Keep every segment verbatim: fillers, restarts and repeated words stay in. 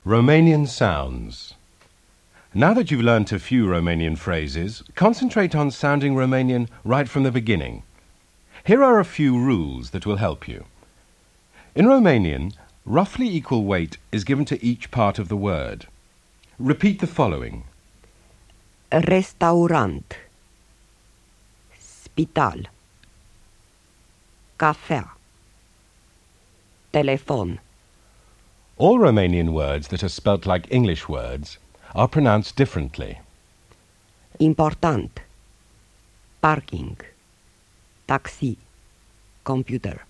Romanian sounds. Now that you've learnt a few Romanian phrases, concentrate on sounding Romanian right from the beginning. Here are a few rules that will help you. In Romanian, roughly equal weight is given to each part of the word. Repeat the following. Restaurant, spital, cafea, telefon. All Romanian words that are spelt like English words are pronounced differently. Important, parking, taxi, computer.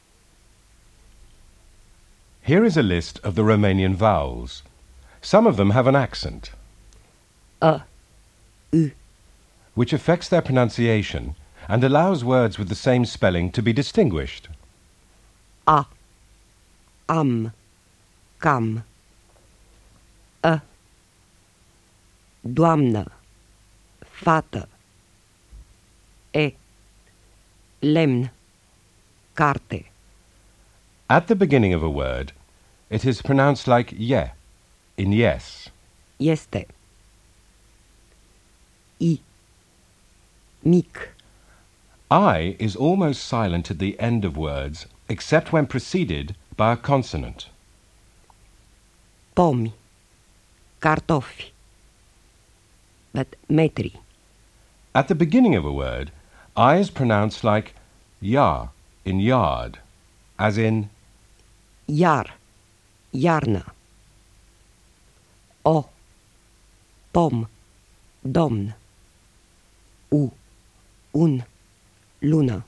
Here is a list of the Romanian vowels. Some of them have an accent, A, U, which affects their pronunciation and allows words with the same spelling to be distinguished. A, am, cam. A, doamnă, fată. E, lemn, carte. At the beginning of a word, it is pronounced like ye, in yes. Este. I, mic. I is almost silent at the end of words, except when preceded by a consonant. Pomi, cartofi. But metri. At the beginning of a word, I is pronounced like ya, in yard, as in Iar, iarnă. O, pom, domn. U, un, lună.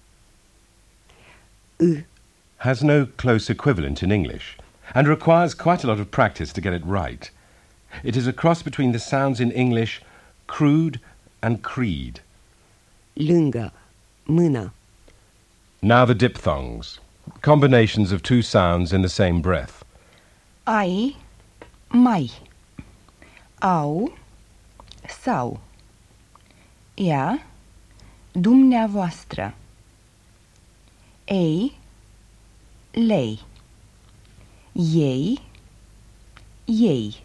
U, has no close equivalent in English and requires quite a lot of practice to get it right. It is a cross between the sounds in English crude and creed. lângă, mână. Now the diphthongs, combinations of two sounds in the same breath. Ai, mai. Au, sau. Ea, dumneavoastră. Ei, lei. Ei, ei.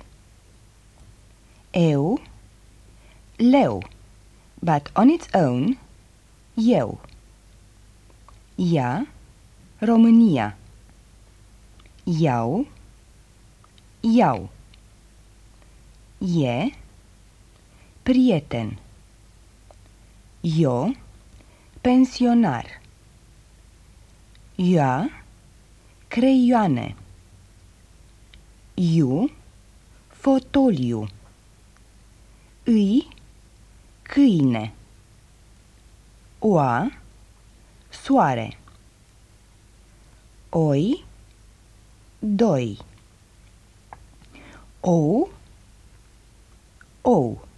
Eu, leu, but on its own, eu. Ea, România. Iau, iau. E, prieten. Eu, pensionar. Ea, creioane. Iu, fotoliu. Îi, câine. Oa, soare. Oi, doi. Ou, ou.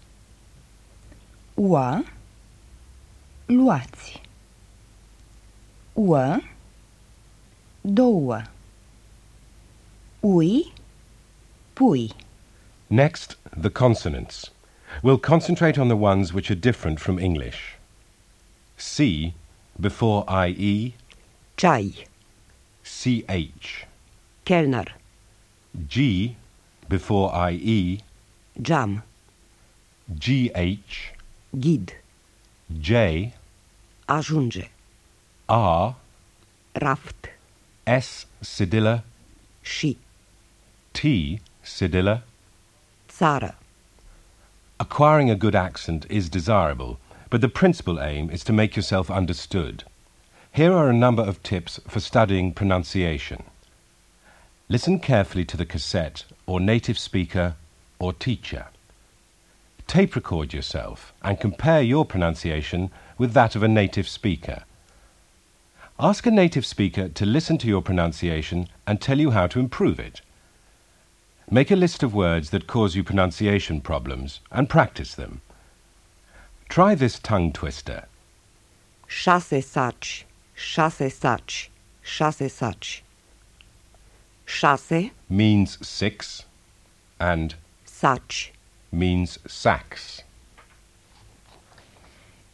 Ua, luați. Ua, două. Ui, pui. Next, the consonants. We'll concentrate on the ones which are different from English. C before I E, Ceai, C H. Kellner, G before I E, geam, G H. ghid, J, ajunge, R, raft, S cedilla, și, T cedilla. țară. Acquiring a good accent is desirable, but the principal aim is to make yourself understood. Here are a number of tips for studying pronunciation. Listen carefully to the cassette or native speaker or teacher. Tape record yourself and compare your pronunciation with that of a native speaker. Ask a native speaker to listen to your pronunciation and tell you how to improve it. Make a list of words that cause you pronunciation problems and practice them. Try this tongue twister. Șase saci, șase saci, șase saci. Șase, Means six and saci. means sacks.